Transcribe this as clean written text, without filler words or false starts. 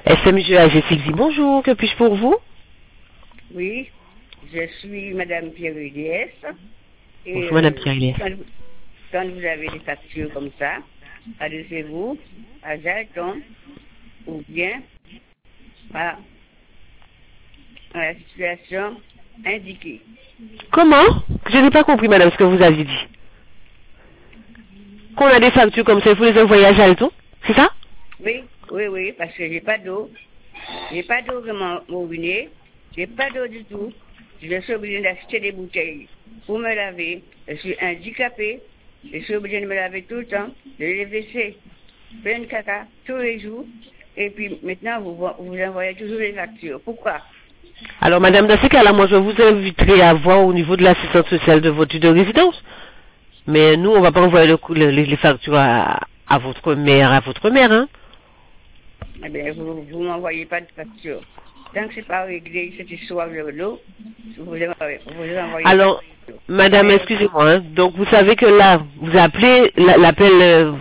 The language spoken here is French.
SMG AG6, bonjour, que puis-je pour vous? Oui, je suis Madame Pierre-Eliès. Bonjour Madame Pierre-Eliès. Quand vous avez des factures comme ça, adressez-vous à Jalton ou bien à la situation indiquée. Comment? Je n'ai pas compris madame ce que vous aviez dit. Qu'on a des factures comme ça, il faut les envoyer à Jalton, c'est ça? Oui, parce que j'ai pas d'eau. J'ai pas d'eau de mon robinet. J'ai pas d'eau du tout. Je suis obligée d'acheter des bouteilles pour me laver. Je suis handicapée. Je suis obligée de me laver tout le temps, de les WC, plein de caca tous les jours. Et puis maintenant, vous envoyez toujours les factures. Pourquoi? Alors madame, dans ce cas-là, moi je vous inviterai à voir au niveau de l'assistance sociale de votre de résidence. Mais nous, on va pas envoyer les factures à votre mère, hein? Eh bien, vous m'envoyez pas de facture. Tant que c'est pas réglé cette histoire de l'eau, vous envoyez. Alors, madame, excusez-moi, hein. Donc vous savez que là, vous appelez l'appel